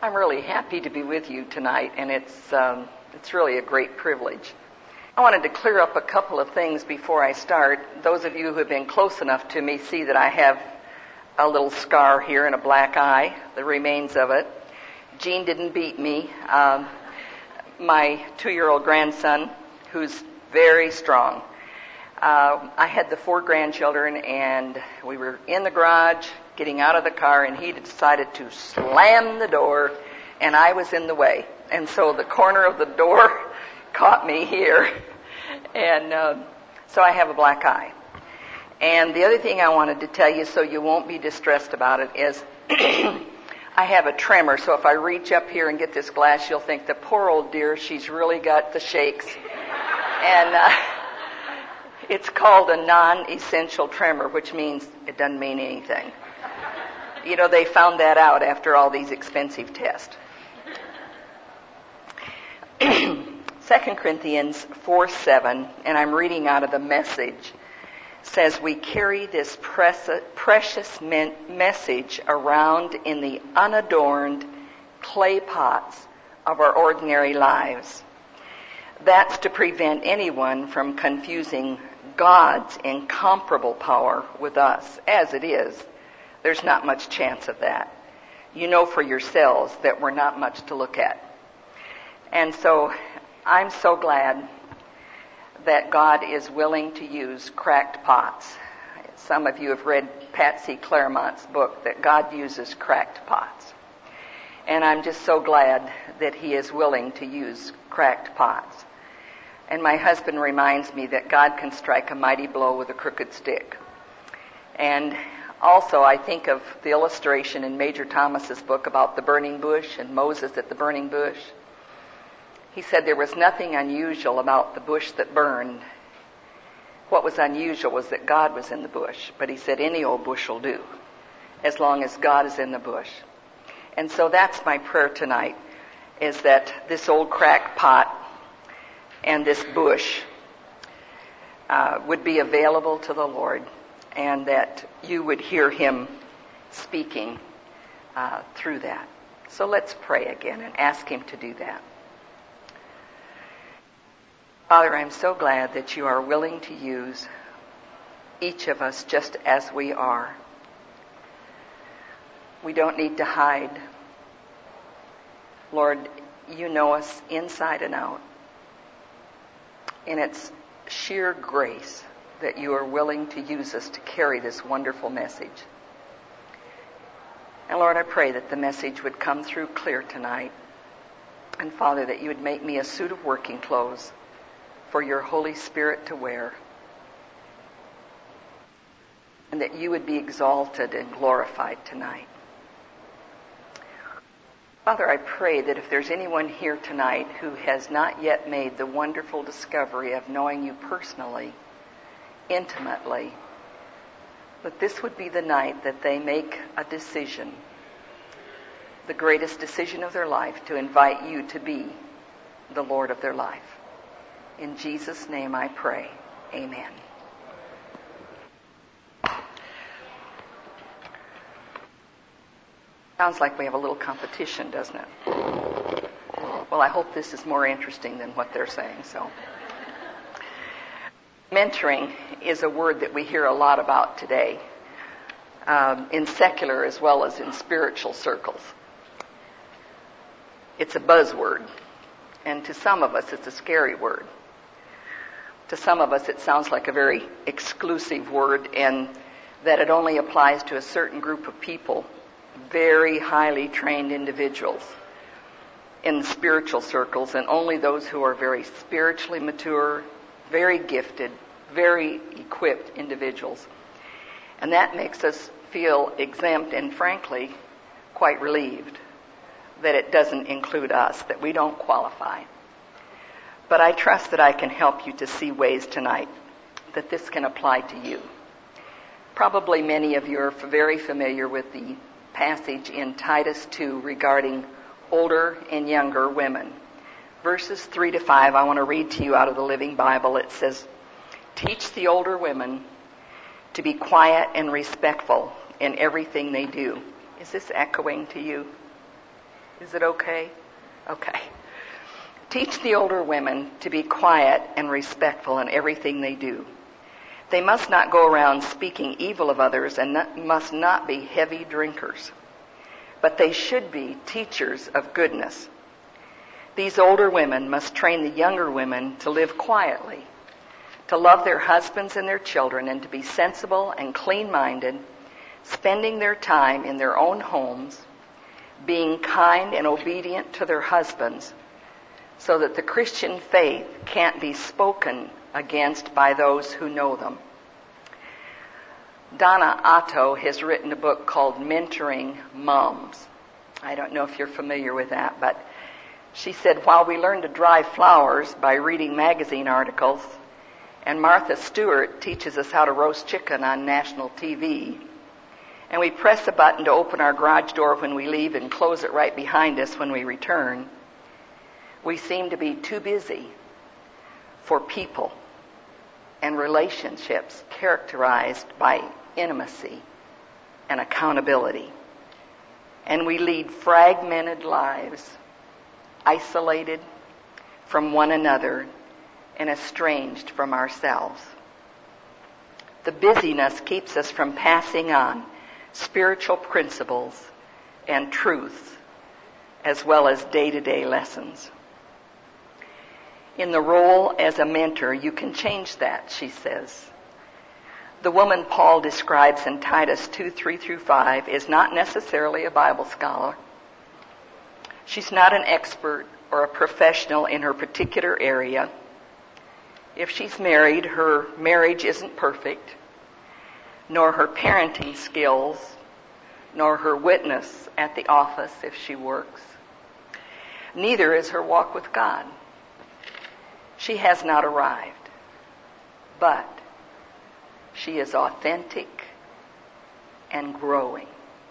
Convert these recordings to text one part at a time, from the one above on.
I'm really happy to be with you tonight, and it's really a great privilege. I wanted to clear up a couple of things before I start. Those of you who have been close enough to me see that I have a little scar here and a black eye, the remains of it. Jean didn't beat me. My 2-year-old grandson, who's very strong. I had the 4 grandchildren, and we were in the garage getting out of the car, and he decided to slam the door, and I was in the way. And so the corner of the door caught me here, and so I have a black eye. And the other thing I wanted to tell you, so you won't be distressed about it, is I have a tremor, so if I reach up here and get this glass, you'll think, the poor old dear, she's really got the shakes. And it's called a non-essential tremor, which means it doesn't mean anything. You know, they found that out after all these expensive tests. 2 Corinthians 4:7, and I'm reading out of the Message, says we carry this precious message around in the unadorned clay pots of our ordinary lives. That's to prevent anyone from confusing God's incomparable power with us. As it is, there's not much chance of that. You know for yourselves that we're not much to look at. And so I'm so glad that God is willing to use cracked pots. Some of you have read Patsy Claremont's book that God uses cracked pots. And I'm just so glad that He is willing to use cracked pots. And my husband reminds me that God can strike a mighty blow with a crooked stick. And also I think of the illustration in Major Thomas's book about the burning bush and Moses at the burning bush. He said there was nothing unusual about the bush that burned. What was unusual was that God was in the bush. But he said any old bush will do, as long as God is in the bush. And so that's my prayer tonight, is that this old cracked pot and this bush would be available to the Lord, and that you would hear Him speaking through that. So let's pray again and ask Him to do that. Father, I'm so glad that you are willing to use each of us just as we are. We don't need to hide. Lord, you know us inside and out. And it's sheer grace that you are willing to use us to carry this wonderful message. And Lord, I pray that the message would come through clear tonight. And Father, that you would make me a suit of working clothes for your Holy Spirit to wear. And that you would be exalted and glorified tonight. Father, I pray that if there's anyone here tonight who has not yet made the wonderful discovery of knowing you personally, intimately, that this would be the night that they make a decision, the greatest decision of their life, to invite you to be the Lord of their life. In Jesus' name I pray. Amen. Sounds like we have a little competition, doesn't it? Well, I hope this is more interesting than what they're saying. So, mentoring is a word that we hear a lot about today, in secular as well as in spiritual circles. It's a buzzword, and to some of us it's a scary word. To some of us it sounds like a very exclusive word, and that it only applies to a certain group of people, very highly trained individuals in spiritual circles, and only those who are very spiritually mature, very gifted, very equipped individuals. And that makes us feel exempt and, frankly, quite relieved that it doesn't include us, that we don't qualify. But I trust that I can help you to see ways tonight that this can apply to you. Probably many of you are very familiar with the passage in Titus 2 regarding older and younger women. Verses 3 to 5, I want to read to you out of the Living Bible. It says, "Teach the older women to be quiet and respectful in everything they do." Is this echoing to you? Is it okay? Okay. Teach the older women to be quiet and respectful in everything they do. They must not go around speaking evil of others and must not be heavy drinkers. But they should be teachers of goodness. These older women must train the younger women to live quietly, to love their husbands and their children, and to be sensible and clean-minded, spending their time in their own homes, being kind and obedient to their husbands, so that the Christian faith can't be spoken against by those who know them. Donna Otto has written a book called Mentoring Moms. I don't know if you're familiar with that, but she said, while we learn to dry flowers by reading magazine articles, and Martha Stewart teaches us how to roast chicken on national TV, and we press a button to open our garage door when we leave and close it right behind us when we return, we seem to be too busy for people and relationships characterized by intimacy and accountability. And we lead fragmented lives, isolated from one another and estranged from ourselves. The busyness keeps us from passing on spiritual principles and truths, as well as day-to-day lessons. In the role as a mentor, you can change that, she says. The woman Paul describes in Titus 2:3-5 is not necessarily a Bible scholar. She's not an expert or a professional in her particular area. If she's married, her marriage isn't perfect, nor her parenting skills, nor her witness at the office if she works. Neither is her walk with God. She has not arrived, but she is authentic and growing.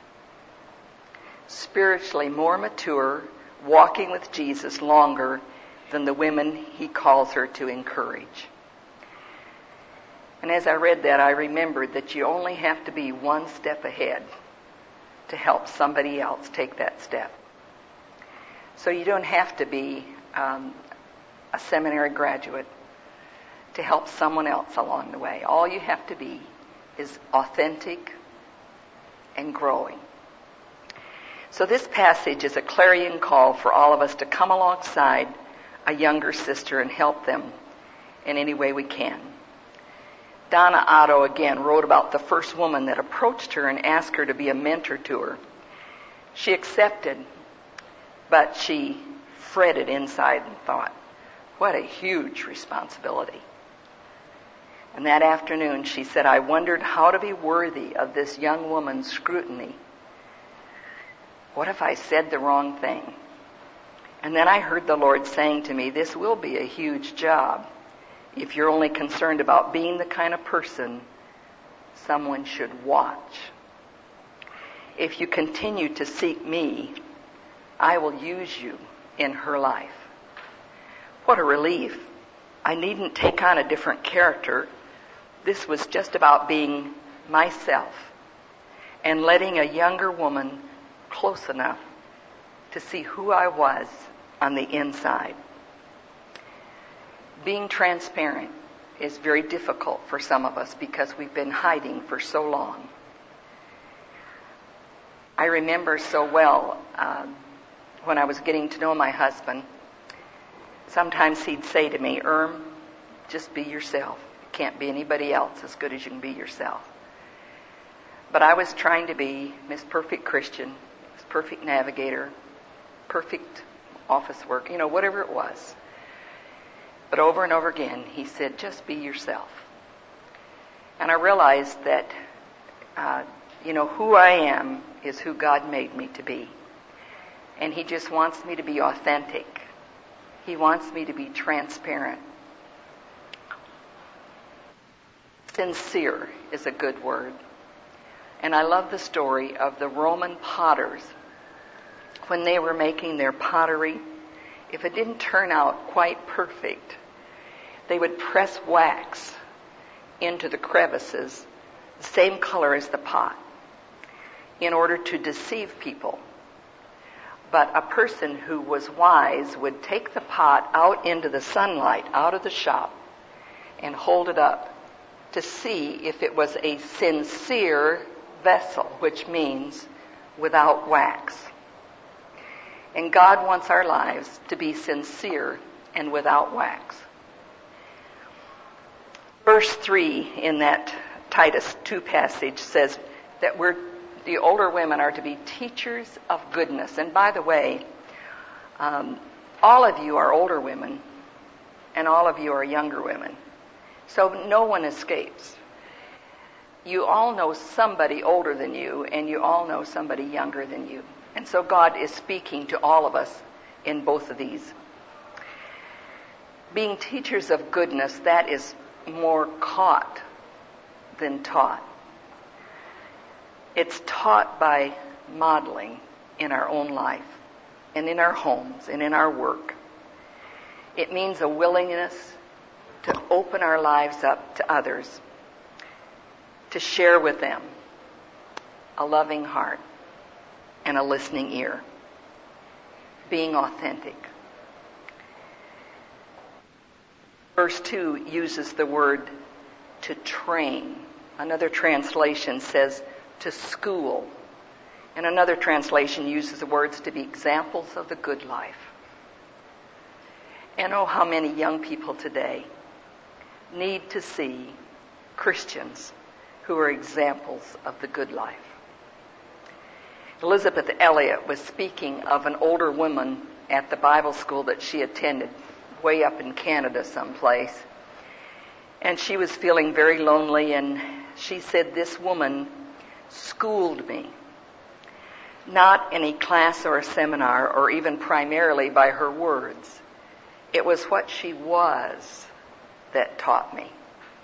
Spiritually more mature, walking with Jesus longer than the women he calls her to encourage. And as I read that, I remembered that you only have to be one step ahead to help somebody else take that step. So you don't have to be a seminary graduate to help someone else along the way. All you have to be is authentic and growing. So this passage is a clarion call for all of us to come alongside a younger sister and help them in any way we can. Donna Otto again wrote about the first woman that approached her and asked her to be a mentor to her. She accepted, but she fretted inside and thought, what a huge responsibility. And that afternoon she said, I wondered how to be worthy of this young woman's scrutiny. What if I said the wrong thing? And then I heard the Lord saying to me, this will be a huge job if you're only concerned about being the kind of person someone should watch. If you continue to seek me, I will use you in her life. What a relief. I needn't take on a different character. This was just about being myself and letting a younger woman close enough to see who I was on the inside. Being transparent is very difficult for some of us because we've been hiding for so long. I remember so well when I was getting to know my husband, sometimes he'd say to me, just be yourself. You can't be anybody else as good as you can be yourself. But I was trying to be Miss Perfect Christian, Miss Perfect Navigator, perfect office work, whatever it was. But over and over again, he said, just be yourself. And I realized that, who I am is who God made me to be. And he just wants me to be authentic. He wants me to be transparent. Sincere is a good word. And I love the story of the Roman potters. When they were making their pottery, if it didn't turn out quite perfect, they would press wax into the crevices, the same color as the pot, in order to deceive people. But a person who was wise would take the pot out into the sunlight, out of the shop, and hold it up to see if it was a sincere vessel, which means without wax. And God wants our lives to be sincere and without wax. Verse 3 in that Titus 2 passage says that the older women are to be teachers of goodness. And by the way, all of you are older women, and all of you are younger women. So no one escapes. You all know somebody older than you, and you all know somebody younger than you. And so God is speaking to all of us in both of these. Being teachers of goodness, that is more caught than taught. It's taught by modeling in our own life and in our homes and in our work. It means a willingness to open our lives up to others, to share with them a loving heart and a listening ear, being authentic. Verse 2 uses the word to train. Another translation says to school. And another translation uses the words to be examples of the good life. And oh, how many young people today need to see Christians who are examples of the good life. Elizabeth Elliot was speaking of an older woman at the Bible school that she attended way up in Canada someplace. And she was feeling very lonely, and she said, "This woman schooled me, not in a class or a seminar or even primarily by her words. It was what she was that taught me.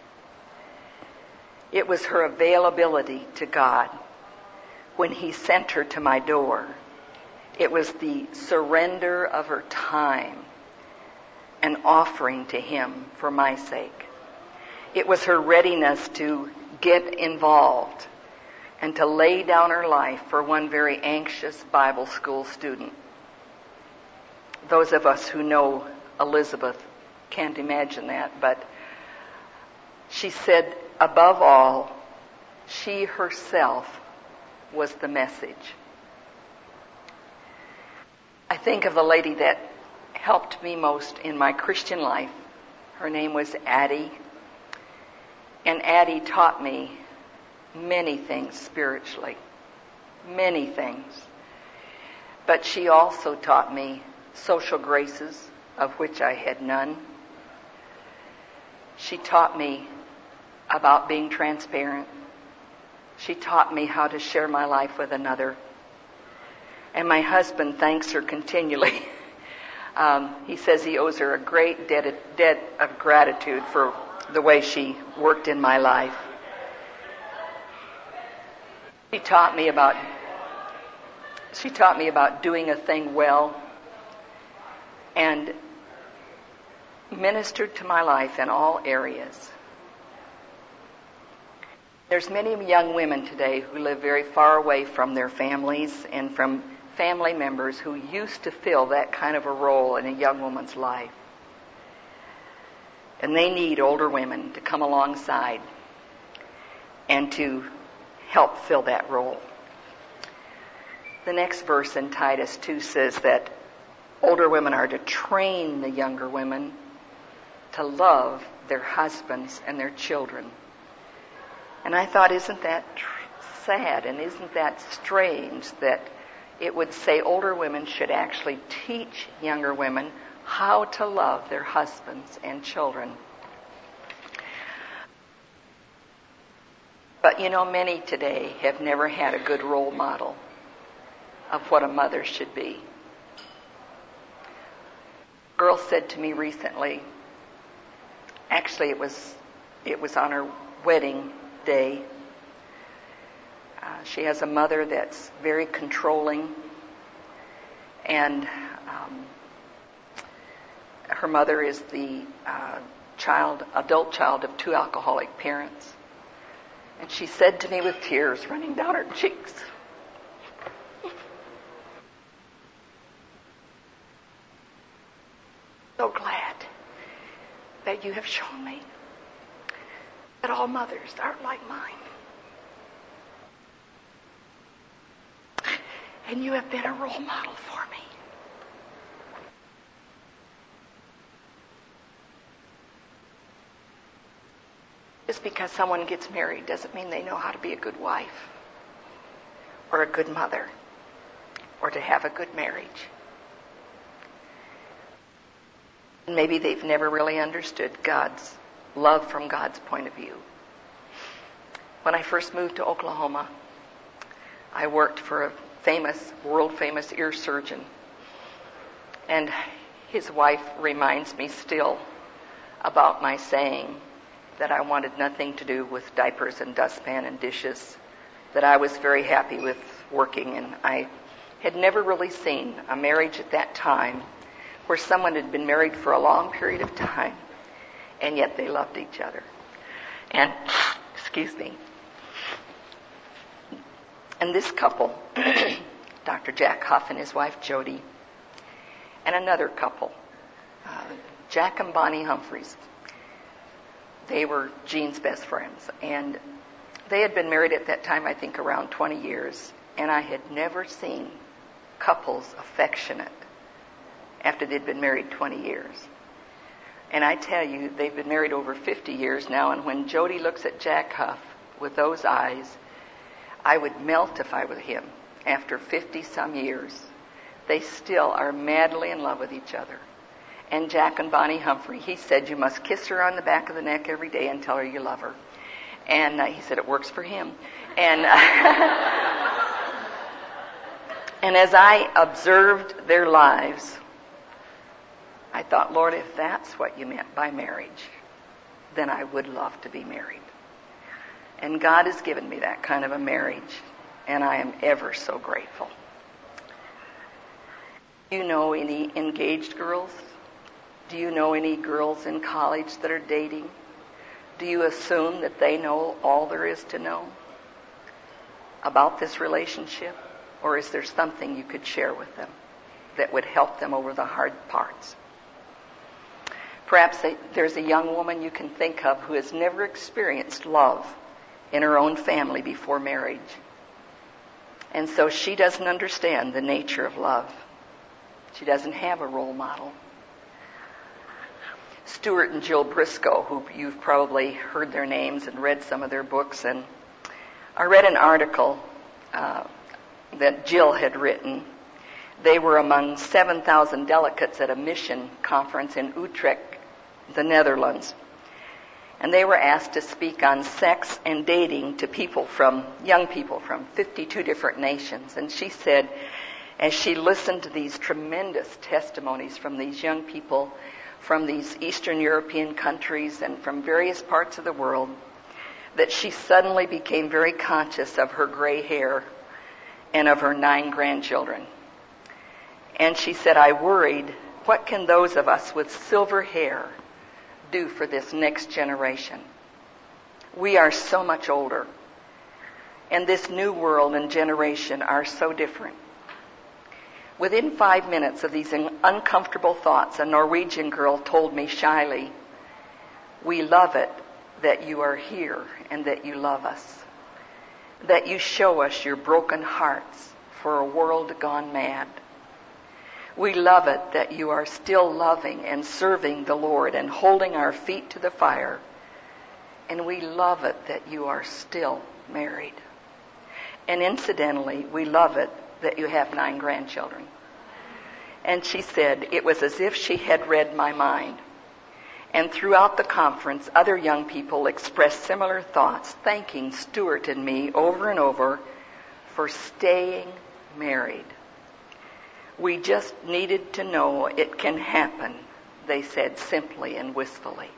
It was her availability to God when He sent her to my door. It was the surrender of her time and offering to Him for my sake. It was her readiness to get involved and to lay down her life for one very anxious Bible school student." Those of us who know Elizabeth can't imagine that, but she said, above all, she herself was the message. I think of the lady that helped me most in my Christian life. Her name was Addie. And Addie taught me many things spiritually. Many things. But she also taught me social graces, of which I had none. She taught me about being transparent. She taught me how to share my life with another. And my husband thanks her continually. He says he owes her a great debt of gratitude for the way she worked in my life. She taught me about doing a thing well and ministered to my life in all areas. There's many young women today who live very far away from their families and from family members who used to fill that kind of a role in a young woman's life. And they need older women to come alongside and to help fill that role. The next verse in Titus 2 says that older women are to train the younger women to love their husbands and their children. And I thought, isn't that sad and isn't that strange that it would say older women should actually teach younger women how to love their husbands and children. But you know, many today have never had a good role model of what a mother should be. A girl said to me recently, actually it was on her wedding day. She has a mother that's very controlling, and her mother is the adult child of two alcoholic parents. And she said to me with tears running down her cheeks, so glad that you have shown me that all mothers aren't like mine. And you have been a role model for me. Just because someone gets married doesn't mean they know how to be a good wife or a good mother or to have a good marriage. Maybe they've never really understood God's love from God's point of view. When I first moved to Oklahoma, I worked for a world famous ear surgeon. And his wife reminds me still about my saying that I wanted nothing to do with diapers and dustpan and dishes, that I was very happy with working. And I had never really seen a marriage at that time where someone had been married for a long period of time and yet they loved each other. And, excuse me. And this couple, Dr. Jack Huff and his wife Jody, and another couple, Jack and Bonnie Humphreys, they were Jean's best friends. And they had been married at that time, I think, around 20 years. And I had never seen couples affectionate after they'd been married 20 years. And I tell you, they've been married over 50 years now. And when Jody looks at Jack Huff with those eyes, I would melt if I were him. After 50-some years, they still are madly in love with each other. And Jack and Bonnie Humphrey, he said, you must kiss her on the back of the neck every day and tell her you love her. And he said it works for him. And and as I observed their lives, I thought, Lord, if that's what you meant by marriage, then I would love to be married. And God has given me that kind of a marriage, and I am ever so grateful. Do you know any engaged girls? Do you know any girls in college that are dating? Do you assume that they know all there is to know about this relationship? Or is there something you could share with them that would help them over the hard parts? Perhaps there's a young woman you can think of who has never experienced love in her own family before marriage. And so she doesn't understand the nature of love. She doesn't have a role model. Stuart and Jill Briscoe, who you've probably heard their names and read some of their books. And I read an article that Jill had written. They were among 7,000 delegates at a mission conference in Utrecht, the Netherlands. And they were asked to speak on sex and dating to young people from 52 different nations. And she said, as she listened to these tremendous testimonies from these young people from these Eastern European countries and from various parts of the world, that she suddenly became very conscious of her gray hair and of her 9 grandchildren. And she said, I worried, what can those of us with silver hair do for this next generation? We are so much older, and this new world and generation are so different. Within 5 minutes of these uncomfortable thoughts, a Norwegian girl told me shyly, we love it that you are here and that you love us, that you show us your broken hearts for a world gone mad. We love it that you are still loving and serving the Lord and holding our feet to the fire. And we love it that you are still married. And incidentally, we love it that you have 9 grandchildren. And she said it was as if she had read my mind. And throughout the conference, other young people expressed similar thoughts, thanking Stuart and me over and over for staying married. We just needed to know it can happen, they said simply and wistfully.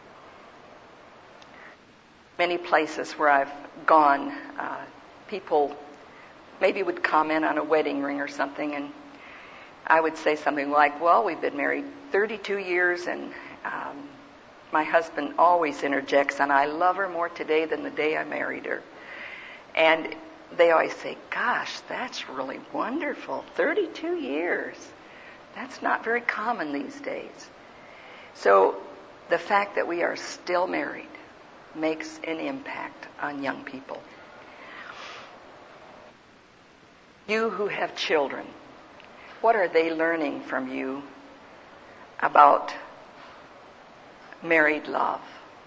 Many places where I've gone, people maybe would comment on a wedding ring or something, and I would say something like, well, we've been married 32 years, and my husband always interjects, and I love her more today than the day I married her. And they always say, gosh, that's really wonderful. 32 years. That's not very common these days. So the fact that we are still married makes an impact on young people. You who have children, what are they learning from you about married love?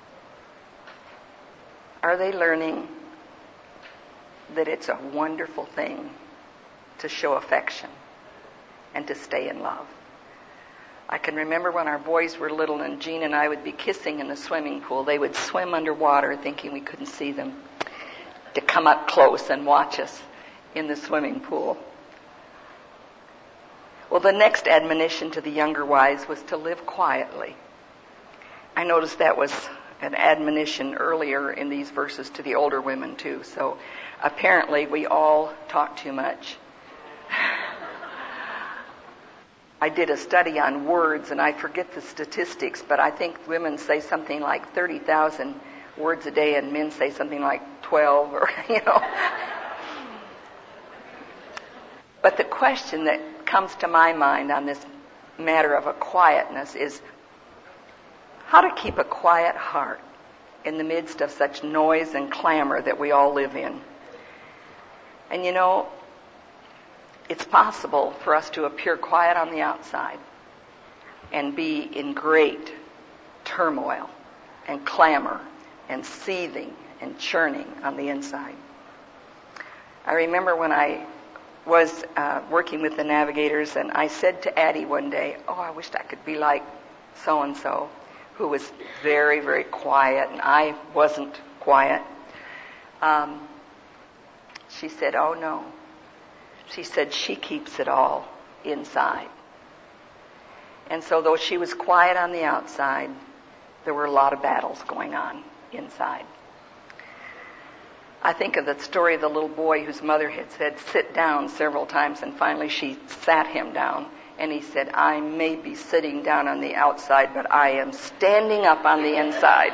Are they learning that it's a wonderful thing to show affection and to stay in love? I can remember when our boys were little and Jean and I would be kissing in the swimming pool. They would swim underwater thinking we couldn't see them, to come up close and watch us in the swimming pool. Well, the next admonition to the younger wives was to live quietly. I noticed that was an admonition earlier in these verses to the older women too. So apparently we all talk too much. I did a study on words, and I forget the statistics, but I think women say something like 30,000 words a day, and men say something like 12, or, But the question that comes to my mind on this matter of a quietness is how to keep a quiet heart in the midst of such noise and clamor that we all live in. And it's possible for us to appear quiet on the outside and be in great turmoil and clamor and seething and churning on the inside. I remember when I was working with the Navigators, and I said to Addie one day, I wished I could be like so-and-so, who was very, very quiet, and I wasn't quiet. She said, oh no. She said she keeps it all inside. And so though she was quiet on the outside, there were a lot of battles going on inside. I think of the story of the little boy whose mother had said, sit down several times, and finally she sat him down. And he said, I may be sitting down on the outside, but I am standing up on the inside.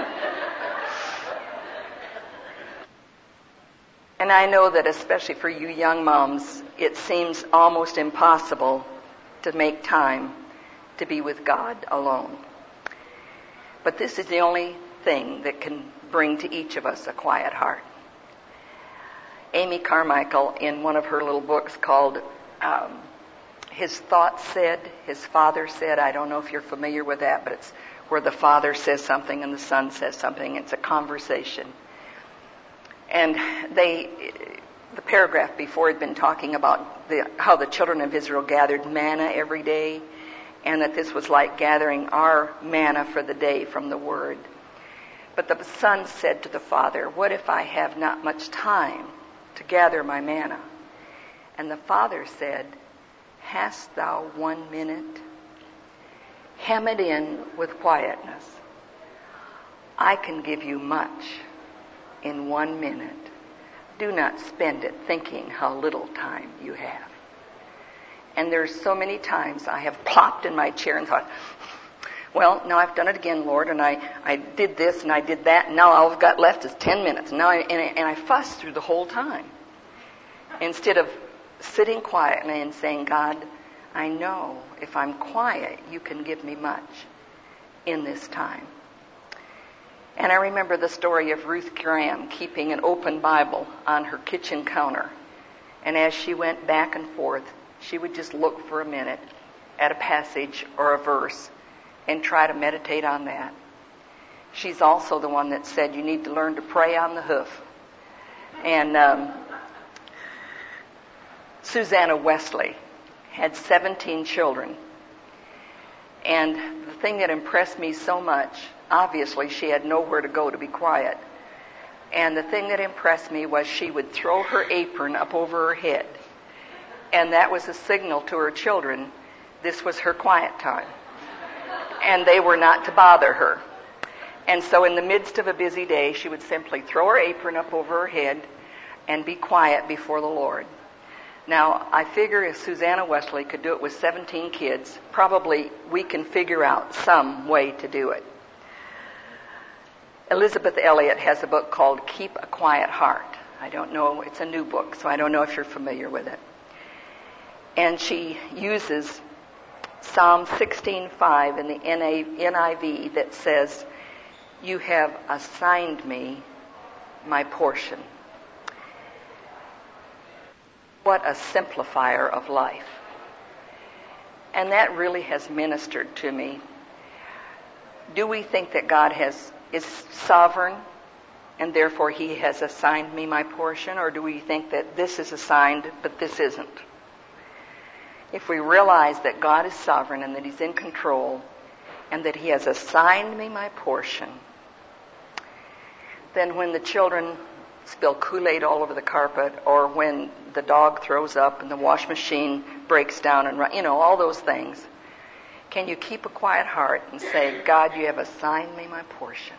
And I know that especially for you young moms, it seems almost impossible to make time to be with God alone. But this is the only thing that can bring to each of us a quiet heart. Amy Carmichael, in one of her little books called His Thoughts Said, His Father Said, I don't know if you're familiar with that, but it's where the father says something and the son says something. It's a conversation. And the paragraph before had been talking about how the children of Israel gathered manna every day, and that this was like gathering our manna for the day from the Word. But the son said to the father, what if I have not much time to gather my manna? And the father said, hast thou 1 minute? Hem it in with quietness. I can give you much in 1 minute. Do not spend it thinking how little time you have. And there's so many times I have plopped in my chair and thought, well, now I've done it again, Lord, and I did this and I did that, and now all I've got left is 10 minutes. And I fuss through the whole time. Instead of sitting quietly and saying, God, I know if I'm quiet, you can give me much in this time. And I remember the story of Ruth Graham keeping an open Bible on her kitchen counter. And as she went back and forth, she would just look for a minute at a passage or a verse and try to meditate on that. She's also the one that said you need to learn to pray on the hoof. And Susanna Wesley had 17 children. And the thing that impressed me so much, obviously she had nowhere to go to be quiet. And the thing that impressed me was she would throw her apron up over her head. And that was a signal to her children, this was her quiet time. And they were not to bother her. And so in the midst of a busy day, she would simply throw her apron up over her head and be quiet before the Lord. Now, I figure if Susanna Wesley could do it with 17 kids, probably we can figure out some way to do it. Elizabeth Elliot has a book called Keep a Quiet Heart. I don't know, it's a new book, so I don't know if you're familiar with it. And she uses Psalm 16:5 in the NIV that says, "You have assigned me my portion." What a simplifier of life. And that really has ministered to me. Do we think that God is sovereign and therefore He has assigned me my portion? Or do we think that this is assigned but this isn't? If we realize that God is sovereign and that He's in control and that He has assigned me my portion, then when the children spill Kool-Aid all over the carpet, or when the dog throws up and the wash machine breaks down and all those things, can you keep a quiet heart and say, "God, you have assigned me my portion"?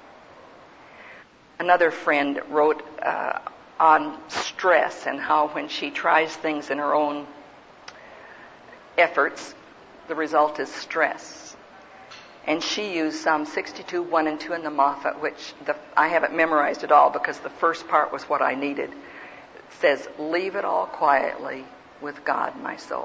Another friend wrote on stress and how when she tries things in her own efforts, the result is stress. And she used Psalm 62, 1 and 2 in the Moffat, which I haven't memorized at all because the first part was what I needed. It says, "Leave it all quietly with God, my soul."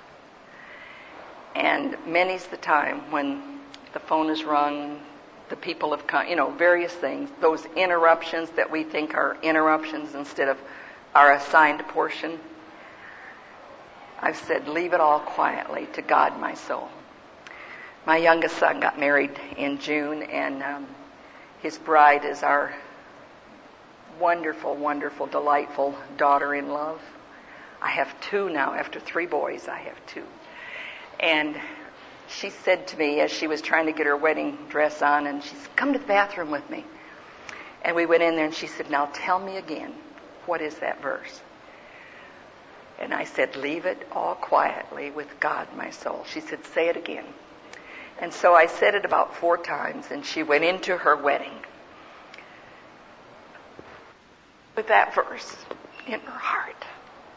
And many's the time when the phone is rung, the people have come, various things, those interruptions that we think are interruptions instead of our assigned portion. I've said, "Leave it all quietly to God, my soul." My youngest son got married in June, and his bride is our wonderful, wonderful, delightful daughter-in-law. I have two now. After 3 boys, I have 2. And she said to me as she was trying to get her wedding dress on, and she said, "Come to the bathroom with me." And we went in there, and she said, "Now tell me again, what is that verse?" And I said, "Leave it all quietly with God, my soul." She said, "Say it again." And so I said it about 4 times, and she went into her wedding with that verse in her heart.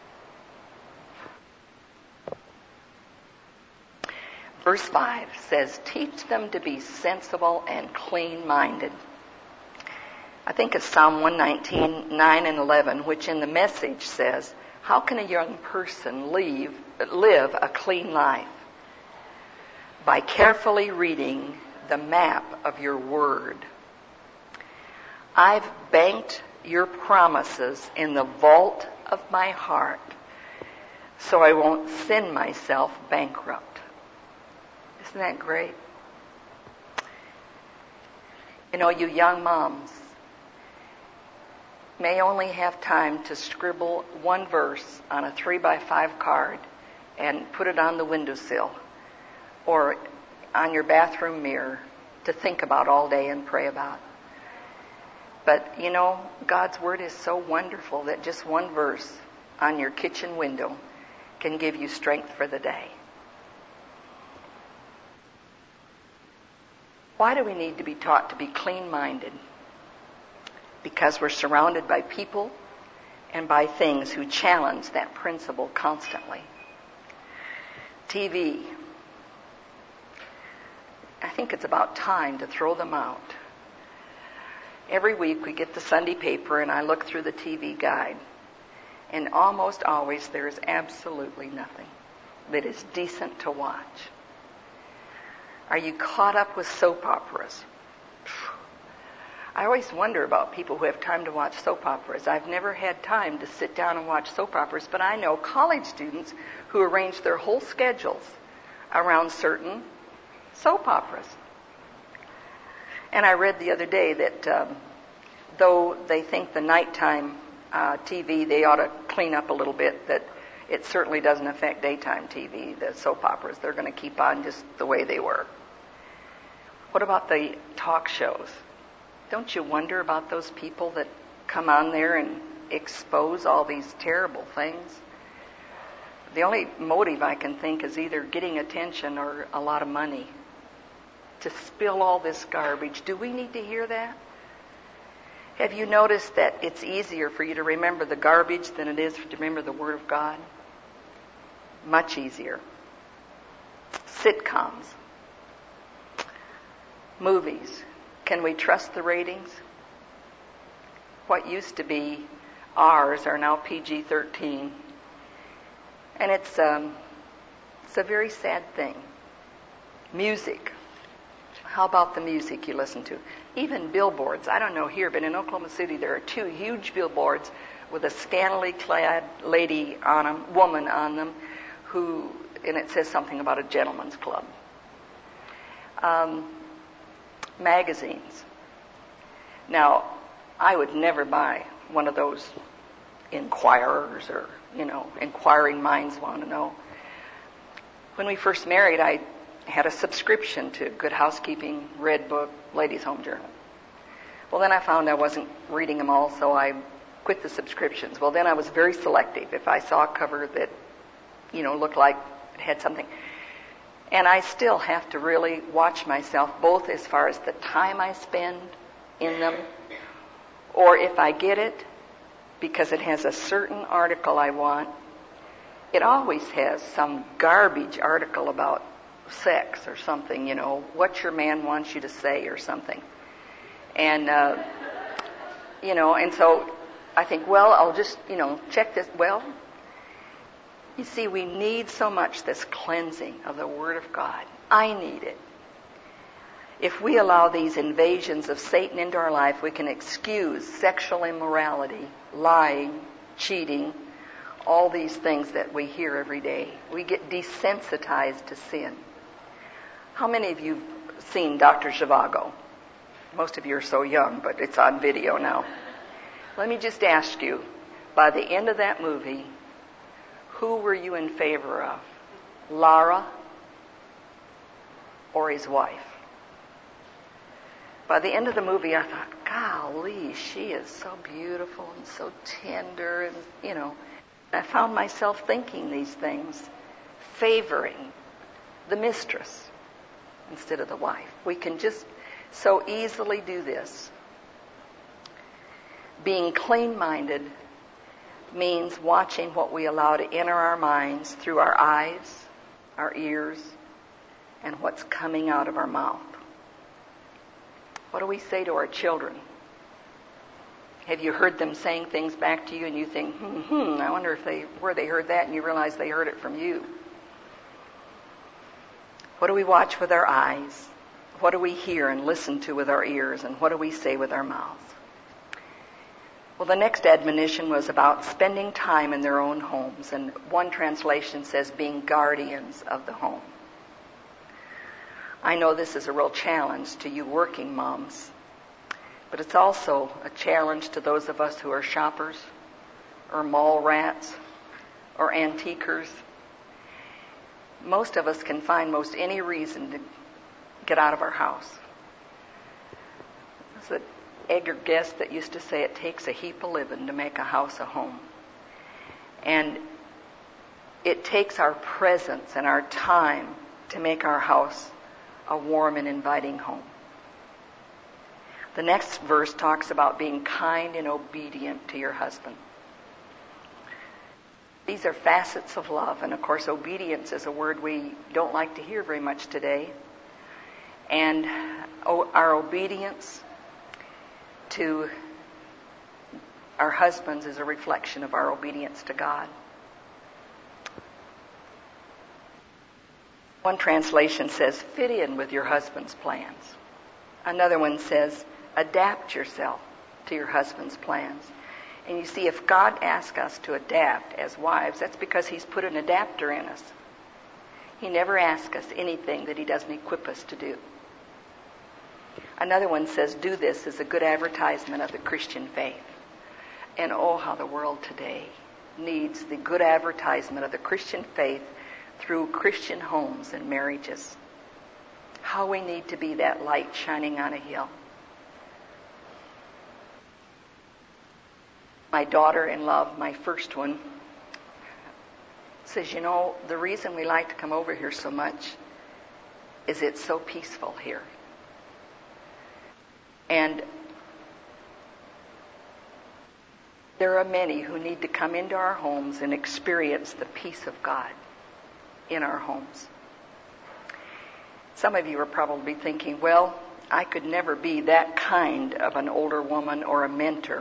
Verse 5 says, "Teach them to be sensible and clean-minded." I think of Psalm 119, 9 and 11, which in the Message says, "How can a young person live a clean life? By carefully reading the map of your word. I've banked your promises in the vault of my heart so I won't send myself bankrupt." Isn't that great? You young moms may only have time to scribble one verse on a 3x5 card and put it on the windowsill or on your bathroom mirror to think about all day and pray about. But, God's Word is so wonderful that just one verse on your kitchen window can give you strength for the day. Why do we need to be taught to be clean-minded? Because we're surrounded by people and by things who challenge that principle constantly. TV. I think it's about time to throw them out. Every week we get the Sunday paper and I look through the TV guide. And almost always there is absolutely nothing that is decent to watch. Are you caught up with soap operas? I always wonder about people who have time to watch soap operas. I've never had time to sit down and watch soap operas, but I know college students who arrange their whole schedules around certain soap operas. And I read the other day that though they think the nighttime TV, they ought to clean up a little bit, that it certainly doesn't affect daytime TV, the soap operas. They're going to keep on just the way they were. What about the talk shows? Don't you wonder about those people that come on there and expose all these terrible things? The only motive I can think is either getting attention or a lot of money. To spill all this garbage. Do we need to hear that? Have you noticed that it's easier for you to remember the garbage than it is to remember the Word of God? Much easier. Sitcoms. Movies. Can we trust the ratings? What used to be R's are now PG-13. And it's It's a very sad thing. Music. How about the music you listen to? Even billboards. I don't know here, but in Oklahoma City there are 2 huge billboards with a scantily clad lady on them, woman on them, and it says something about a gentleman's club. Magazines. Now, I would never buy one of those Inquirers or, inquiring minds want to know. When we first married, I had a subscription to Good Housekeeping, Red Book, Ladies' Home Journal. Well, then I found I wasn't reading them all, so I quit the subscriptions. Well, then I was very selective. If I saw a cover that, looked like it had something. And I still have to really watch myself, both as far as the time I spend in them, or if I get it, because it has a certain article I want. It always has some garbage article about sex or something, what your man wants you to say or something. And, and so I think, well, I'll just, check this. Well, you see, we need so much this cleansing of the Word of God. I need it. If we allow these invasions of Satan into our life, we can excuse sexual immorality, lying, cheating, all these things that we hear every day. We get desensitized to sin. How many of you have seen Dr. Zhivago? Most of you are so young, but it's on video now. Let me just ask you, by the end of that movie, who were you in favor of? Lara or his wife? By the end of the movie, I thought, golly, she is so beautiful and so tender. And, I found myself thinking these things, favoring the mistress instead of the wife. We can just so easily do this. Being clean-minded means watching what we allow to enter our minds through our eyes, our ears, and what's coming out of our mouth. What do we say to our children? Have you heard them saying things back to you and you think, I wonder where they heard that, and you realize they heard it from you? What do we watch with our eyes? What do we hear and listen to with our ears? And what do we say with our mouths? Well, the next admonition was about spending time in their own homes. And one translation says being guardians of the home. I know this is a real challenge to you working moms, but it's also a challenge to those of us who are shoppers or mall rats or antiquers. Most of us can find most any reason to get out of our house. There's an Edgar Guest that used to say it takes a heap of living to make a house a home. And it takes our presence and our time to make our house a warm and inviting home. The next verse talks about being kind and obedient to your husband. These are facets of love, and of course obedience is a word we don't like to hear very much today. And our obedience to our husbands is a reflection of our obedience to God. One translation says, fit in with your husband's plans. Another one says, adapt yourself to your husband's plans. And you see, if God asks us to adapt as wives, that's because He's put an adapter in us. He never asks us anything that He doesn't equip us to do. Another one says, do this as a good advertisement of the Christian faith. And oh, how the world today needs the good advertisement of the Christian faith through Christian homes and marriages. How we need to be that light shining on a hill. My daughter-in-law, my first one, says, the reason we like to come over here so much is it's so peaceful here. And there are many who need to come into our homes and experience the peace of God in our homes. Some of you are probably thinking, well, I could never be that kind of an older woman or a mentor.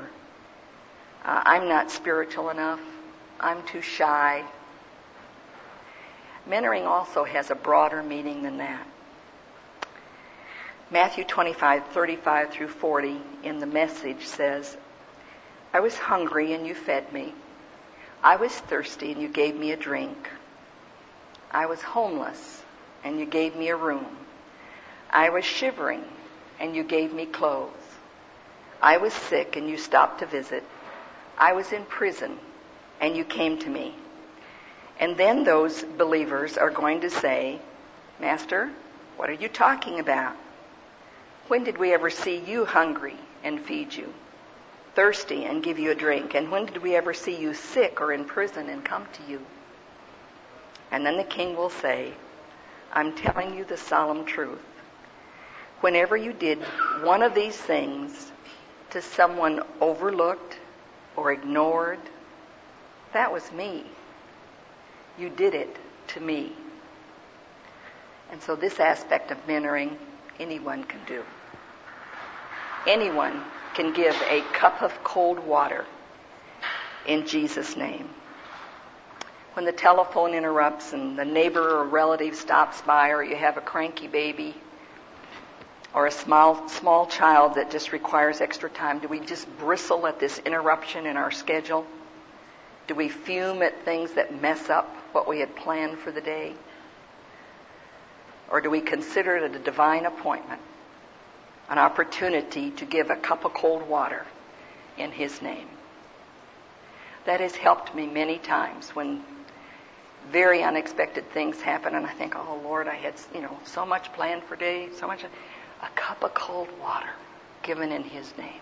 I'm not spiritual enough. I'm too shy. Mentoring also has a broader meaning than that. Matthew 25:35 through 40 in the Message says, I was hungry and you fed me. I was thirsty and you gave me a drink. I was homeless and you gave me a room. I was shivering and you gave me clothes. I was sick and you stopped to visit. I was in prison and you came to me. And then those believers are going to say, Master, what are you talking about? When did we ever see you hungry and feed you, thirsty and give you a drink? And when did we ever see you sick or in prison and come to you? And then the king will say, I'm telling you the solemn truth. Whenever you did one of these things to someone overlooked or ignored, that was me. You did it to me. And so this aspect of mentoring, anyone can do. Anyone can give a cup of cold water in Jesus' name. When the telephone interrupts and the neighbor or relative stops by, or you have a cranky baby or a small child that just requires extra time, do we just bristle at this interruption in our schedule? Do we fume at things that mess up what we had planned for the day? Or do we consider it a divine appointment, an opportunity to give a cup of cold water in His name? That has helped me many times when very unexpected things happen and I think, oh Lord, I had so much planned for today, so much. A cup of cold water given in His name.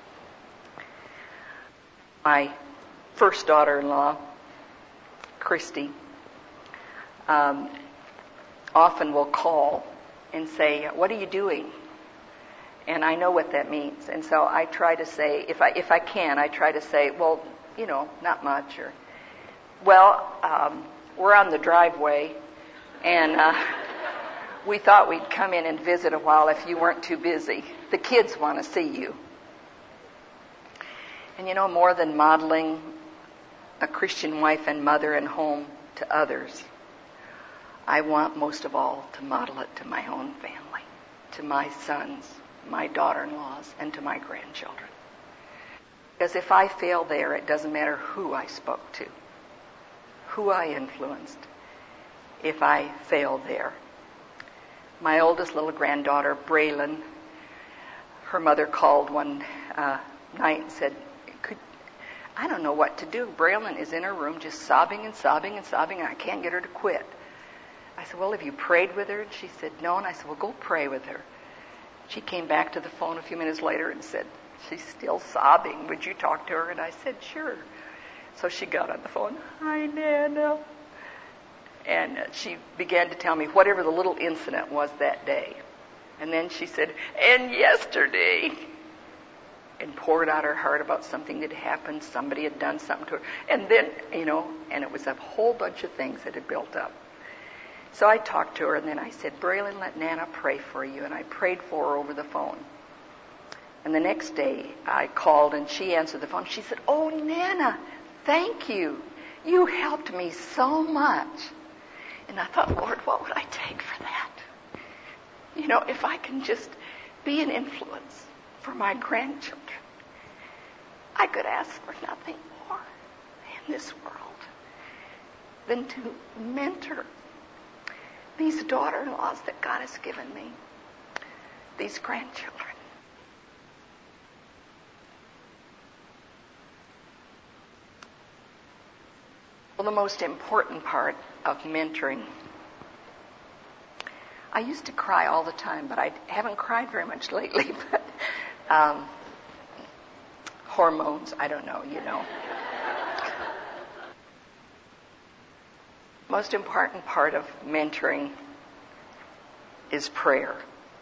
My first daughter-in-law, Christy, often will call and say, what are you doing? And I know what that means. And so I try to say, if I can, I try to say, well, not much. Or, well, we're on the driveway, and we thought we'd come in and visit a while if you weren't too busy. The kids want to see you. And more than modeling a Christian wife and mother and home to others, I want most of all to model it to my own family, to my sons, my daughter-in-laws, and to my grandchildren. Because if I fail there, it doesn't matter who I spoke to, who I influenced, if I fail there. My oldest little granddaughter, Braylon, her mother called one night and said, I don't know what to do. Braylon is in her room just sobbing and sobbing and sobbing, and I can't get her to quit. I said, well, have you prayed with her? And she said, no. And I said, well, go pray with her. She came back to the phone a few minutes later and said, she's still sobbing. Would you talk to her? And I said, sure. So she got on the phone. Hi, Nana. And she began to tell me whatever the little incident was that day. And then she said, and yesterday, and poured out her heart about something that happened. Somebody had done something to her. And then, and it was a whole bunch of things that had built up. So I talked to her, and then I said, Braylon, let Nana pray for you. And I prayed for her over the phone. And the next day, I called, and she answered the phone. She said, oh, Nana, thank you. You helped me so much. And I thought, Lord, what would I take for that? If I can just be an influence for my grandchildren, I could ask for nothing more in this world than to mentor these daughter-in-laws that God has given me, these grandchildren. Well, the most important part of mentoring, I used to cry all the time, but I haven't cried very much lately, but hormones, I don't know, Most important part of mentoring is prayer.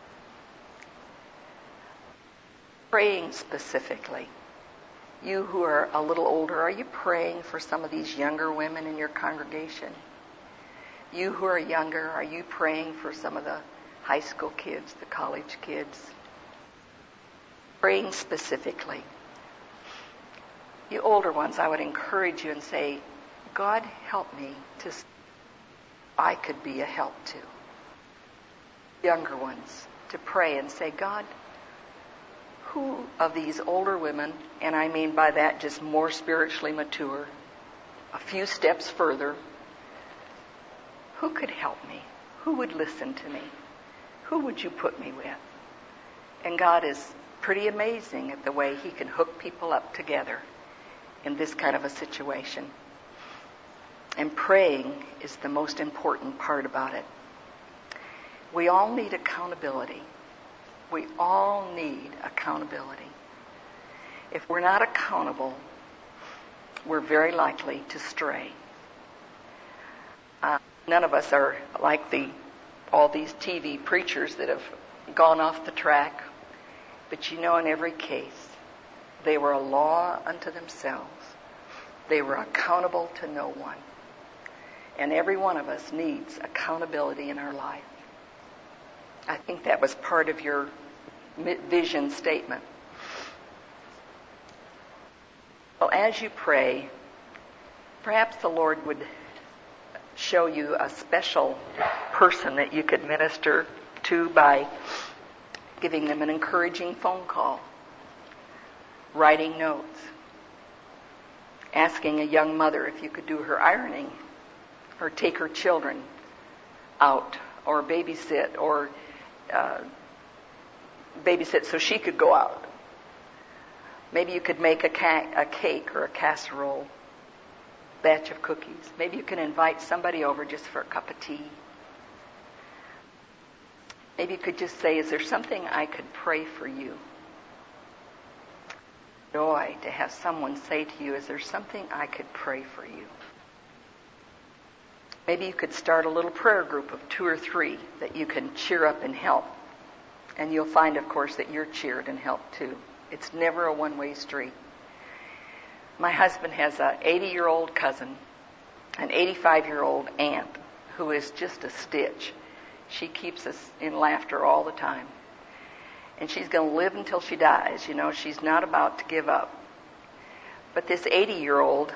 Praying specifically. You who are a little older, are you praying for some of these younger women in your congregation? You who are younger, are you praying for some of the high school kids, the college kids? Praying specifically. You older ones, I would encourage you and say, God, help me to I could be a help to. Younger ones, to pray and say, God, who of these older women, and I mean by that just more spiritually mature, a few steps further, who could help me? Who would listen to me? Who would you put me with? And God is pretty amazing at the way He can hook people up together in this kind of a situation. And praying is the most important part about it. We all need accountability. We all need accountability. If we're not accountable, we're very likely to stray. None of us are like all these TV preachers that have gone off the track. But in every case, they were a law unto themselves. They were accountable to no one. And every one of us needs accountability in our life. I think that was part of your vision statement. Well, as you pray, perhaps the Lord would show you a special person that you could minister to by giving them an encouraging phone call, writing notes, asking a young mother if you could do her ironing, or take her children out, or babysit, or babysit so she could go out. Maybe you could make a cake or a casserole, batch of cookies. Maybe you can invite somebody over just for a cup of tea. Maybe you could just say, is there something I could pray for you? Joy to have someone say to you, is there something I could pray for you? Maybe you could start a little prayer group of 2 or 3 that you can cheer up and help. And you'll find, of course, that you're cheered and helped too. It's never a one-way street. My husband has an 80-year-old cousin, an 85-year-old aunt who is just a stitch. She keeps us in laughter all the time. And she's going to live until she dies. She's not about to give up. But this 80-year-old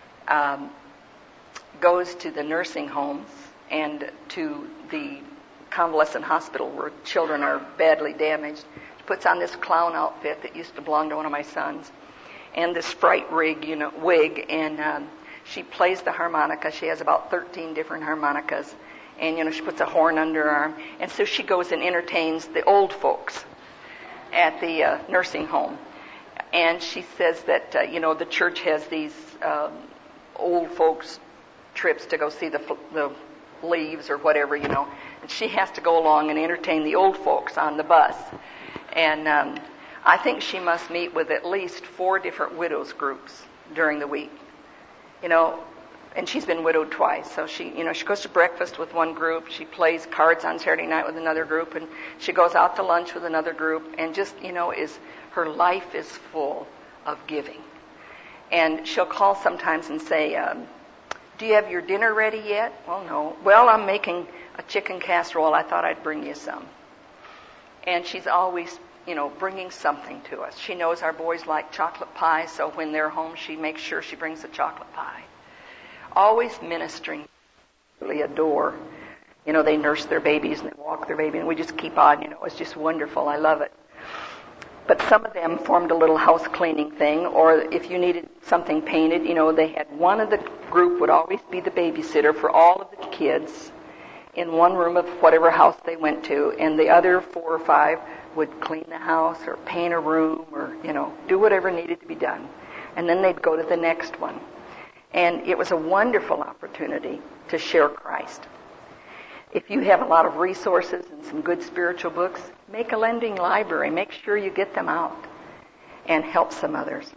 goes to the nursing homes and to the convalescent hospital where children are badly damaged. She puts on this clown outfit that used to belong to one of my sons, and this Sprite wig, and she plays the harmonica. She has about 13 different harmonicas, and she puts a horn under her arm, and so she goes and entertains the old folks at the nursing home. And she says that the church has these old folks trips to go see the leaves or whatever, and she has to go along and entertain the old folks on the bus. And I think she must meet with at least 4 different widows groups during the week. And she's been widowed twice. So she goes to breakfast with one group. She plays cards on Saturday night with another group, and she goes out to lunch with another group. And just, her life is full of giving. And she'll call sometimes and say, do you have your dinner ready yet? Well, no. Well, I'm making a chicken casserole. I thought I'd bring you some. And she's always, bringing something to us. She knows our boys like chocolate pie, so when they're home, she makes sure she brings a chocolate pie. Always ministering. Really adore. They nurse their babies and they walk their baby, and we just keep on. It's just wonderful. I love it. But some of them formed a little house cleaning thing, or if you needed something painted, they had one of the group would always be the babysitter for all of the kids in one room of whatever house they went to, and the other 4 or 5 would clean the house or paint a room or, do whatever needed to be done. And then they'd go to the next one. And it was a wonderful opportunity to share Christ. If you have a lot of resources and some good spiritual books, make a lending library. Make sure you get them out and help some others.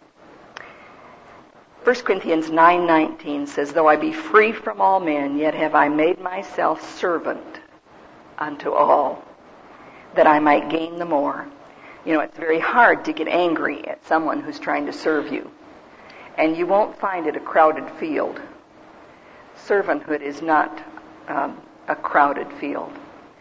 1 Corinthians 9:19 says, though I be free from all men, yet have I made myself servant unto all, that I might gain the more. It's very hard to get angry at someone who's trying to serve you. And you won't find it a crowded field. Servanthood is not a crowded field.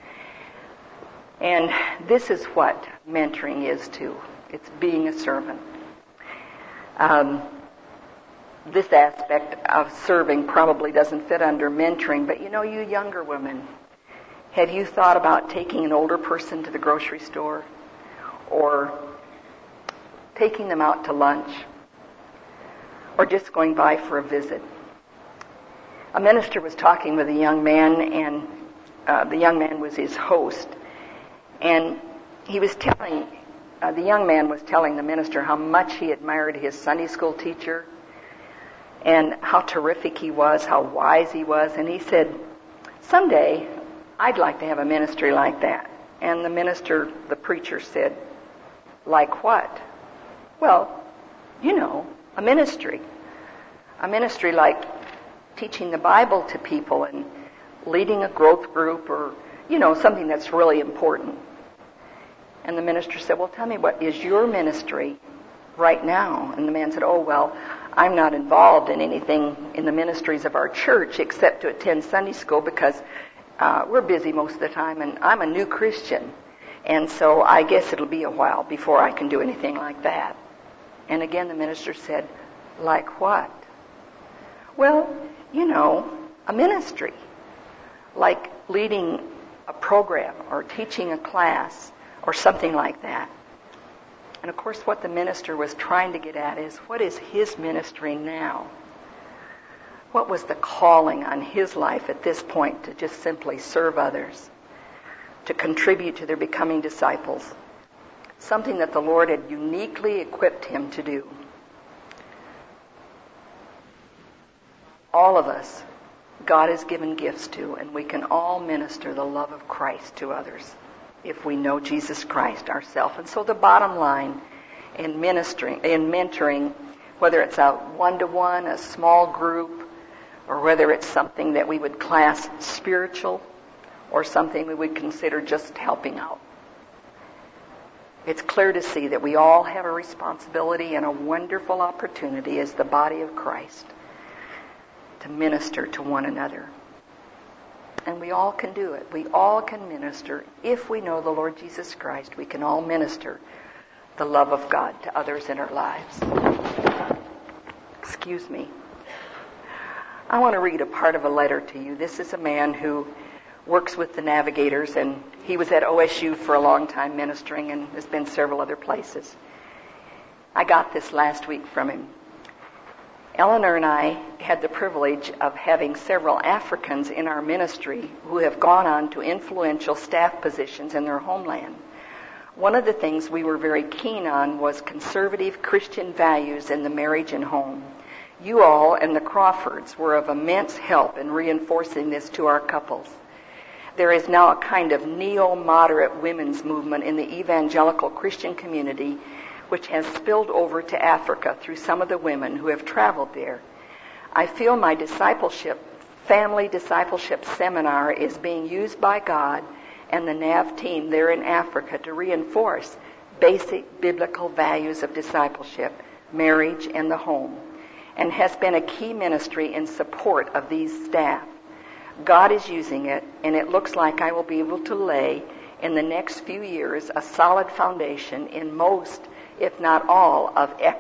And this is what mentoring is too. It's being a servant. this aspect of serving probably doesn't fit under mentoring, but you younger women, have you thought about taking an older person to the grocery store or taking them out to lunch or just going by for a visit? A minister was talking with a young man, and the young man was his host, and he was telling the young man was telling the minister how much he admired his Sunday school teacher and how terrific he was, how wise he was. And he said, someday I'd like to have a ministry like that. And the preacher said, like what? Well, a ministry. A ministry like teaching the Bible to people and leading a growth group or, something that's really important. And the minister said, well, tell me, what is your ministry right now? And the man said, oh, well, I'm not involved in anything in the ministries of our church except to attend Sunday school because we're busy most of the time, and I'm a new Christian. And so I guess it'll be a while before I can do anything like that. And again, the minister said, like what? Well, a ministry, like leading a program or teaching a class or something like that. And of course, what the minister was trying to get at is, what is his ministry now? What was the calling on his life at this point to just simply serve others, to contribute to their becoming disciples, something that the Lord had uniquely equipped him to do. All of us, God has given gifts to, and we can all minister the love of Christ to others if we know Jesus Christ ourselves. And so the bottom line in mentoring, whether it's a one-to-one, a small group, or whether it's something that we would class spiritual or something we would consider just helping out, it's clear to see that we all have a responsibility and a wonderful opportunity as the body of Christ to minister to one another. And we all can do it. We all can minister. If we know the Lord Jesus Christ, we can all minister the love of God to others in our lives. Excuse me. I want to read a part of a letter to you. This is a man who works with the Navigators, and he was at OSU for a long time ministering and has been several other places. I got this last week from him. Eleanor and I had the privilege of having several Africans in our ministry who have gone on to influential staff positions in their homeland. One of the things we were very keen on was conservative Christian values in the marriage and home. You all and the Crawfords were of immense help in reinforcing this to our couples. There is now a kind of neo-moderate women's movement in the evangelical Christian community which has spilled over to Africa through some of the women who have traveled there. I feel my family discipleship seminar is being used by God and the NAV team there in Africa to reinforce basic biblical values of discipleship, marriage, and the home, and has been a key ministry in support of these staff. God is using it, and it looks like I will be able to lay in the next few years a solid foundation in most, if not all, of the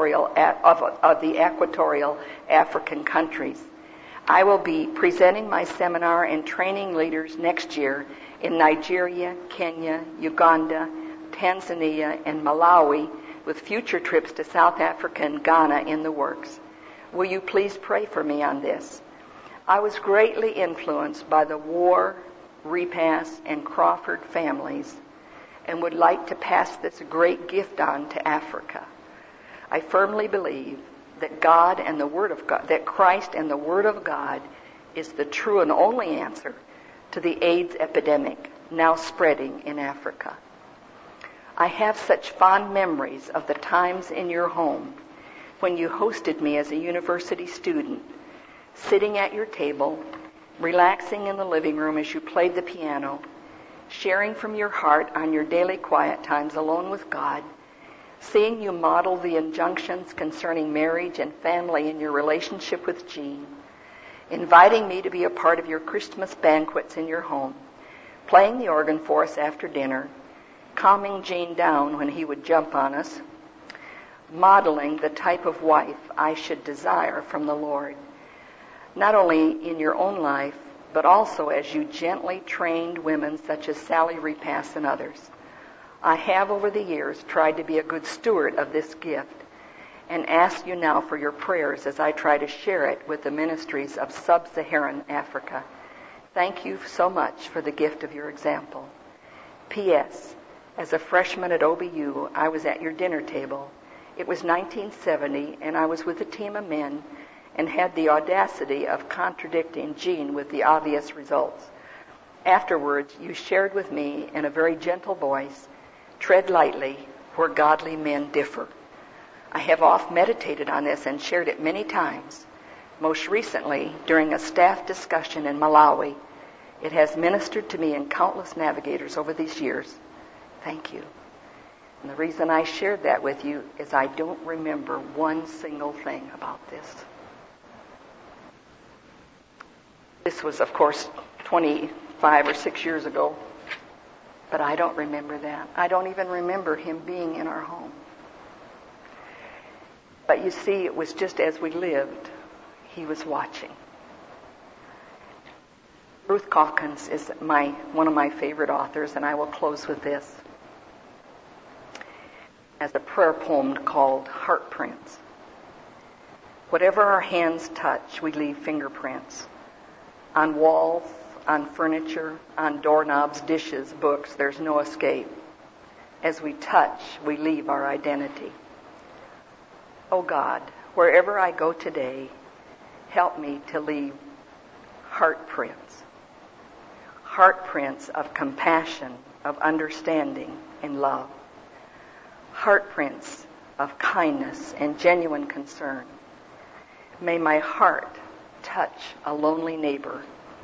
equatorial African countries. I will be presenting my seminar and training leaders next year in Nigeria, Kenya, Uganda, Tanzania, and Malawi, with future trips to South Africa and Ghana in the works. Will you please pray for me on this? I was greatly influenced by the War, Repass, and Crawford families and would like to pass this great gift on to Africa. I firmly believe that God and the Word of God, that Christ and the Word of God is the true and only answer to the AIDS epidemic now spreading in Africa. I have such fond memories of the times in your home when you hosted me as a university student, sitting at your table, relaxing in the living room as you played the piano, sharing from your heart on your daily quiet times alone with God, seeing you model the injunctions concerning marriage and family in your relationship with Jean, inviting me to be a part of your Christmas banquets in your home, playing the organ for us after dinner, calming Jean down when he would jump on us, modeling the type of wife I should desire from the Lord, not only in your own life, but also as you gently trained women such as Sally Repass and others. I have over the years tried to be a good steward of this gift and ask you now for your prayers as I try to share it with the ministries of sub-Saharan Africa. Thank you so much for the gift of your example. P.S. As a freshman at OBU, I was at your dinner table. It was 1970, and I was with a team of men and had the audacity of contradicting Jean with the obvious results. Afterwards, you shared with me in a very gentle voice, "Tread lightly where godly men differ." I have oft meditated on this and shared it many times. Most recently, during a staff discussion in Malawi, it has ministered to me in countless navigators over these years. Thank you. And the reason I shared that with you is I don't remember one single thing about this. This was, of course, 25 or 6 years ago, but I don't remember that. I don't even remember him being in our home. But you see, it was just as we lived, he was watching. Ruth Calkins is one of my favorite authors, and I will close with this. As a prayer poem called Heart Prints. Whatever our hands touch, we leave fingerprints. On walls, on furniture, on doorknobs, dishes, books, there's no escape. As we touch, we leave our identity. Oh God, wherever I go today, help me to leave heart prints. Heart prints of compassion, of understanding and love. Heart prints of kindness and genuine concern. May my heart touch a lonely neighbor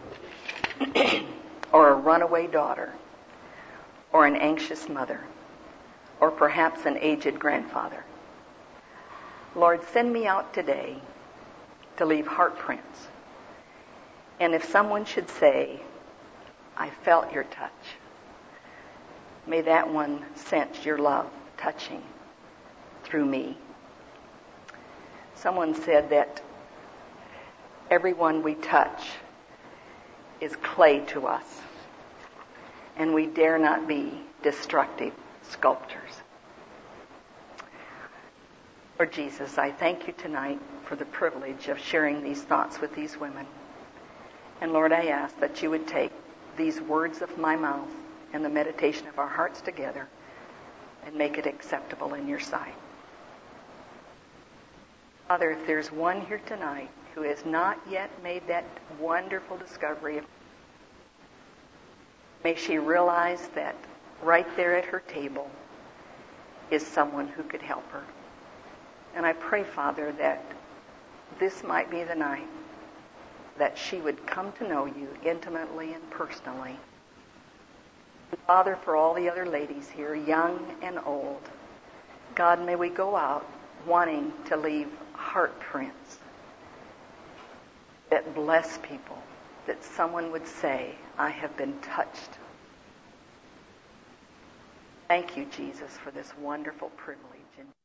or a runaway daughter or an anxious mother or perhaps an aged grandfather. Lord, send me out today to leave heart prints. And if someone should say, I felt your touch, may that one sense your love touching through me. Someone said that everyone we touch is clay to us, and we dare not be destructive sculptors. Lord Jesus, I thank you tonight for the privilege of sharing these thoughts with these women. And Lord, I ask that you would take these words of my mouth and the meditation of our hearts together and make it acceptable in your sight. Father, if there's one here tonight who has not yet made that wonderful discovery, may she realize that right there at her table is someone who could help her. And I pray, Father, that this might be the night that she would come to know you intimately and personally. Father, for all the other ladies here, young and old, God, may we go out wanting to leave heart prints that bless people, that someone would say, I have been touched. Thank you, Jesus, for this wonderful privilege.